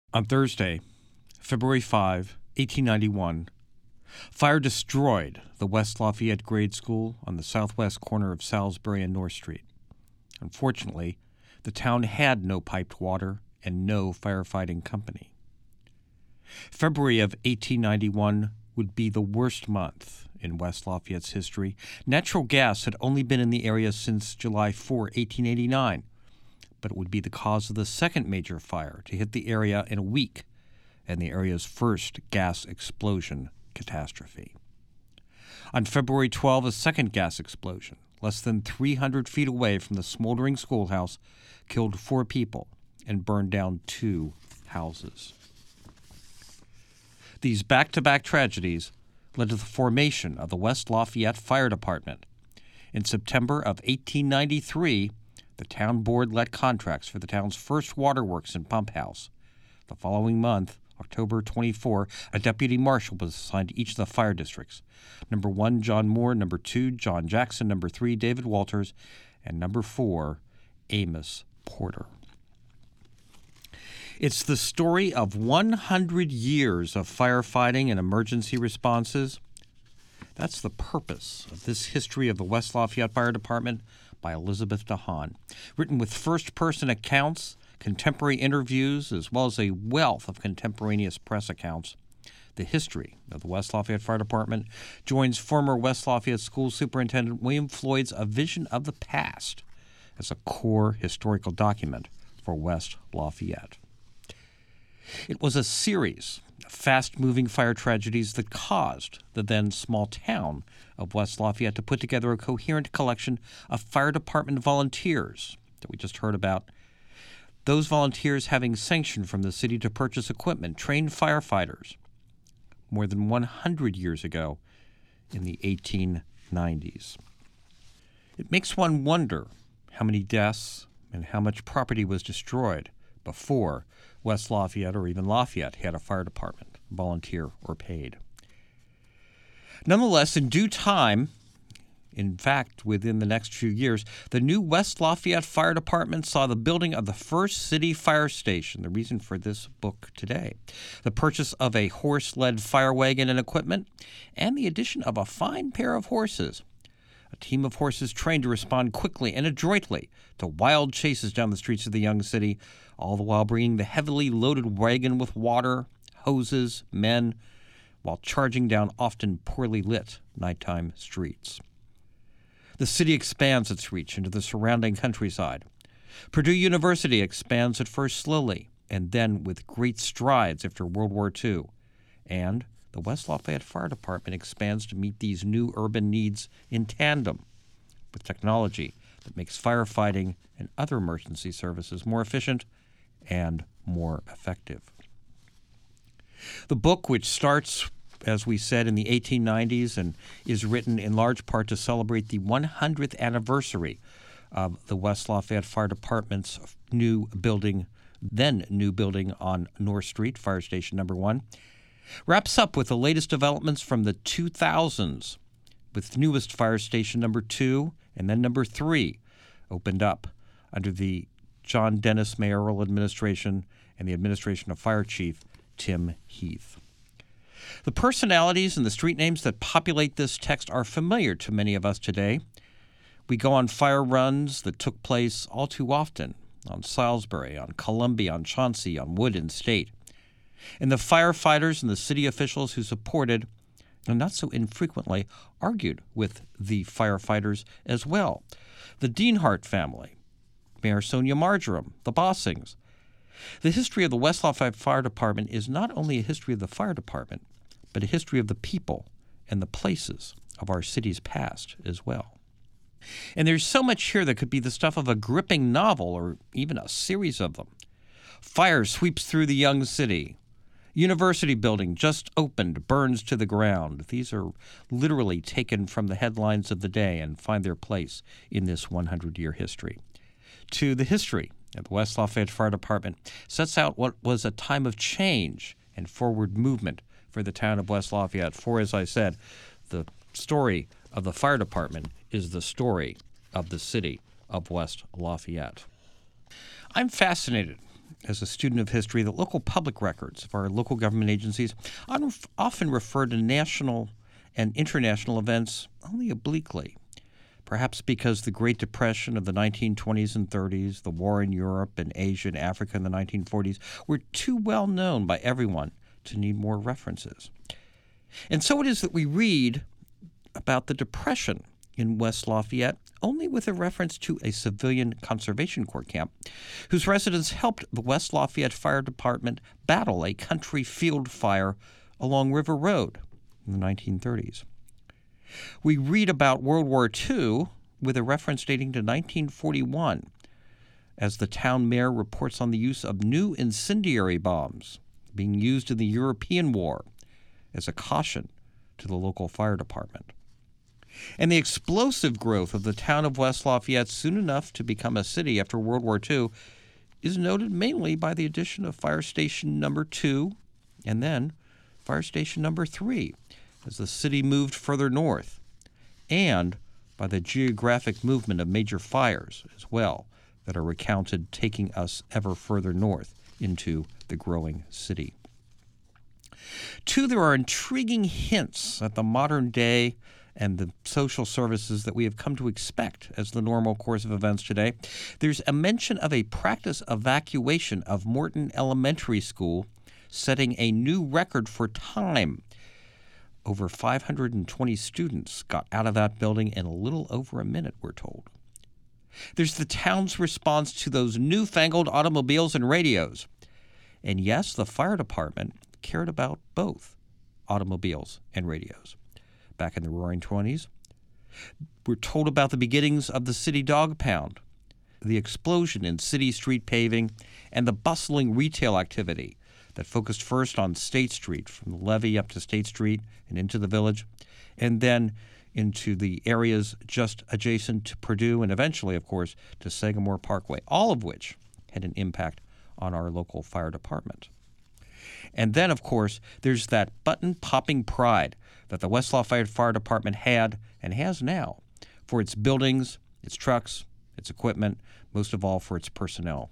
On Thursday, February 5, 1891, fire destroyed the West Lafayette Grade School on the southwest corner of Salisbury and North Street. Unfortunately, the town had no piped water and no firefighting company. February of 1891 would be the worst month in West Lafayette's history. Natural gas had only been in the area since July 4, 1889, but it would be the cause of the second major fire to hit the area in a week and the area's first gas explosion catastrophe. On February 12, a second gas explosion, less than 300 feet away from the smoldering schoolhouse, killed 4 people and burned down 2 houses. These back-to-back tragedies led to the formation of the West Lafayette Fire Department. In September of 1893, the town board let contracts for the town's first waterworks and pump house. The following month, October 24, a deputy marshal was assigned to each of the fire districts. Number 1, John Moore. Number 2, John Jackson. Number 3, David Walters. And number 4, Amos Porter. It's the story of 100 years of firefighting and emergency responses. That's the purpose of this history of the West Lafayette Fire Department by Elizabeth DeHaan, written with first-person accounts, contemporary interviews, as well as a wealth of contemporaneous press accounts. The history of the West Lafayette Fire Department joins former West Lafayette School Superintendent William Floyd's A Vision of the Past as a core historical document for West Lafayette. It was a series of fast-moving fire tragedies that caused the then small town of West Lafayette to put together a coherent collection of fire department volunteers that we just heard about. Those volunteers having sanction from the city to purchase equipment, trained firefighters, more than 100 years ago in the 1890s. It makes one wonder how many deaths and how much property was destroyed before West Lafayette or even Lafayette had a fire department, volunteer or paid. Nonetheless, in due time, in fact, within the next few years, the new West Lafayette Fire Department saw the building of the first city fire station, the reason for this book today, the purchase of a horse-led fire wagon and equipment, and the addition of a fine pair of horses. A team of horses trained to respond quickly and adroitly to wild chases down the streets of the young city, all the while bringing the heavily loaded wagon with water, hoses, men, while charging down often poorly lit nighttime streets. The city expands its reach into the surrounding countryside. Purdue University expands at first slowly and then with great strides after World War II. And the West Lafayette Fire Department expands to meet these new urban needs in tandem with technology that makes firefighting and other emergency services more efficient and more effective. The book, which starts, as we said, in the 1890s and is written in large part to celebrate the 100th anniversary of the West Lafayette Fire Department's new building on North Street, Fire Station Number 1, wraps up with the latest developments from the 2000s, with newest Fire Station Number 2 and then Number 3 opened up under the John Dennis mayoral administration and the administration of Fire Chief Tim Heath. The personalities and the street names that populate this text are familiar to many of us today. We go on fire runs that took place all too often on Salisbury, on Columbia, on Chauncey, on Wood and State. And the firefighters and the city officials who supported, and not so infrequently, argued with the firefighters as well. The Deanhart family, Mayor Sonia Marjoram, the Bossings. The history of the West Lafayette Fire Department is not only a history of the fire department, but a history of the people and the places of our city's past as well. And there's so much here that could be the stuff of a gripping novel or even a series of them. Fire sweeps through the young city. University building just opened, burns to the ground. These are literally taken from the headlines of the day and find their place in this 100-year history. To the history of the West Lafayette Fire Department sets out what was a time of change and forward movement for the town of West Lafayette. For, as I said, the story of the fire department is the story of the city of West Lafayette. I'm fascinated as a student of history that local public records of our local government agencies often refer to national and international events only obliquely, perhaps because the Great Depression of the 1920s and 30s, the war in Europe and Asia and Africa in the 1940s were too well known by everyone to need more references. And so it is that we read about the Depression in West Lafayette only with a reference to a civilian conservation corps camp whose residents helped the West Lafayette Fire Department battle a country field fire along River Road in the 1930s. We read about World War II with a reference dating to 1941 as the town mayor reports on the use of new incendiary bombs being used in the European War as a caution to the local fire department. And the explosive growth of the town of West Lafayette, soon enough to become a city after World War II, is noted mainly by the addition of Fire Station Number 2 and then Fire Station Number 3 as the city moved further north, and by the geographic movement of major fires as well that are recounted taking us ever further north into the growing city. Two, there are intriguing hints at the modern day and the social services that we have come to expect as the normal course of events today. There's a mention of a practice evacuation of Morton Elementary School, setting a new record for time. Over 520 students got out of that building in a little over a minute, we're told. There's the town's response to those newfangled automobiles and radios. And yes, the fire department cared about both automobiles and radios. Back in the Roaring 20s, we're told about the beginnings of the city dog pound, the explosion in city street paving, and the bustling retail activity that focused first on State Street, from the levee up to State Street and into the village, and then into the areas just adjacent to Purdue and eventually, of course, to Sagamore Parkway, all of which had an impact on our local fire department. And then, of course, there's that button-popping pride that the West Lafayette Fire Department had and has now for its buildings, its trucks, its equipment, most of all for its personnel.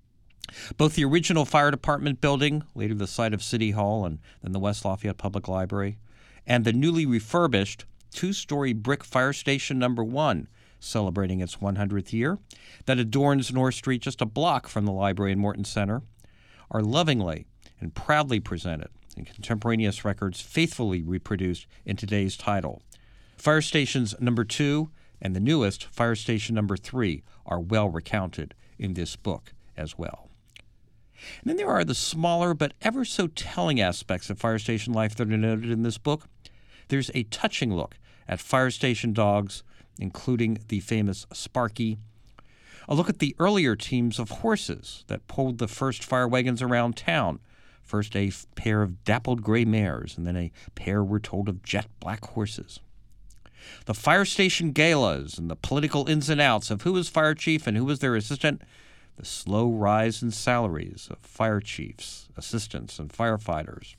Both the original fire department building, later the site of City Hall and then the West Lafayette Public Library, and the newly refurbished two-story brick Fire Station Number 1, celebrating its 100th year, that adorns North Street just a block from the library in Morton Center, are lovingly and proudly presented in contemporaneous records faithfully reproduced in today's title. Fire Stations Number 2 and the newest, Fire Station Number 3, are well recounted in this book as well. And then there are the smaller but ever so telling aspects of fire station life that are noted in this book. There's a touching look at fire station dogs, including the famous Sparky, a look at the earlier teams of horses that pulled the first fire wagons around town. First a pair of dappled gray mares, and then a pair, we're told, of jet black horses. The fire station galas and the political ins and outs of who was fire chief and who was their assistant, the slow rise in salaries of fire chiefs, assistants, and firefighters,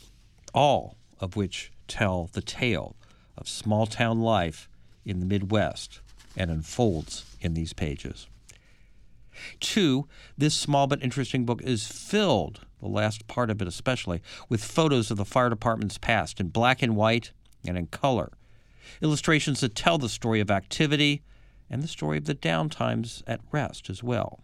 all of which tell the tale of small-town life in the Midwest and unfolds in these pages. 2, this small but interesting book is filled, the last part of it especially, with photos of the fire department's past in black and white and in color, illustrations that tell the story of activity and the story of the downtimes at rest as well.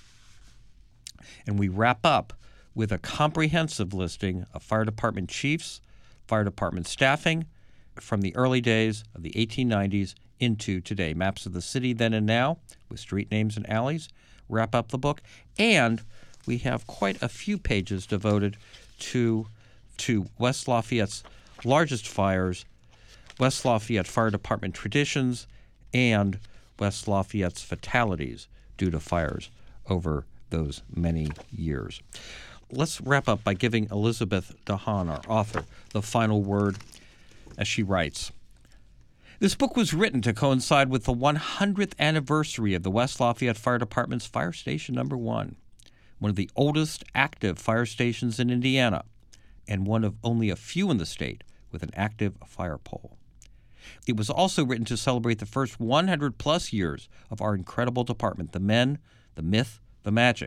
And we wrap up with a comprehensive listing of fire department chiefs, fire department staffing from the early days of the 1890s into today. Maps of the city then and now with street names and alleys wrap up the book. And we have quite a few pages devoted to West Lafayette's largest fires, West Lafayette Fire Department traditions, and West Lafayette's fatalities due to fires over those many years. Let's wrap up by giving Elizabeth DeHaan, our author, the final word as she writes. This book was written to coincide with the 100th anniversary of the West Lafayette Fire Department's Fire Station Number 1, one of the oldest active fire stations in Indiana, and one of only a few in the state with an active fire pole. It was also written to celebrate the first 100-plus years of our incredible department, the men, the myth, the magic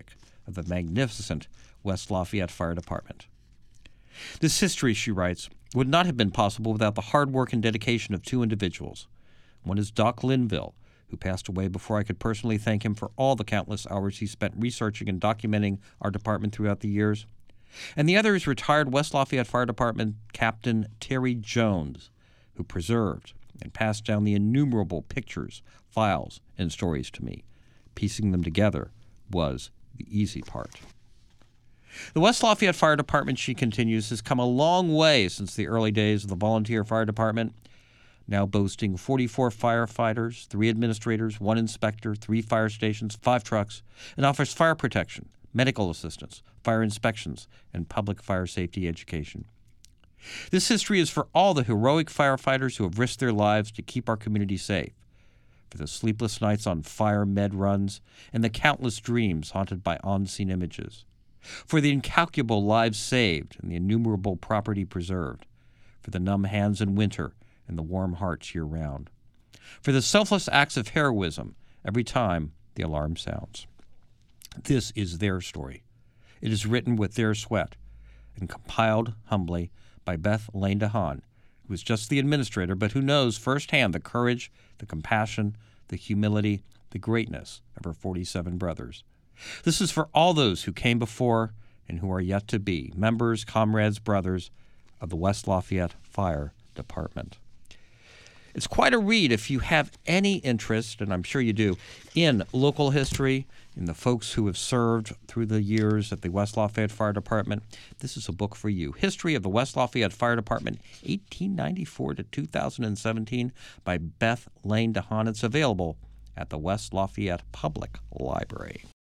of the magnificent West Lafayette Fire Department. This history, she writes, would not have been possible without the hard work and dedication of two individuals. One is Doc Linville, who passed away before I could personally thank him for all the countless hours he spent researching and documenting our department throughout the years. And the other is retired West Lafayette Fire Department Captain Terry Jones, who preserved and passed down the innumerable pictures, files, and stories to me. Piecing them together was the easy part. The West Lafayette Fire Department, she continues, has come a long way since the early days of the volunteer fire department, now boasting 44 firefighters, 3 administrators, 1 inspector, 3 fire stations, 5 trucks, and offers fire protection, medical assistance, fire inspections, and public fire safety education. This history is for all the heroic firefighters who have risked their lives to keep our community safe, for the sleepless nights on fire med runs, and the countless dreams haunted by on-scene images, for the incalculable lives saved and the innumerable property preserved, for the numb hands in winter and the warm hearts year-round, for the selfless acts of heroism every time the alarm sounds. This is their story. It is written with their sweat and compiled humbly by Beth Lane DeHaan, who is just the administrator, but who knows firsthand the courage, the compassion, the humility, the greatness of her 47 brothers. This is for all those who came before and who are yet to be, members, comrades, brothers of the West Lafayette Fire Department. It's quite a read if you have any interest, and I'm sure you do, in local history, in the folks who have served through the years at the West Lafayette Fire Department. This is a book for you. History of the West Lafayette Fire Department, 1894 to 2017, by Beth Lane DeHaan. It's available at the West Lafayette Public Library.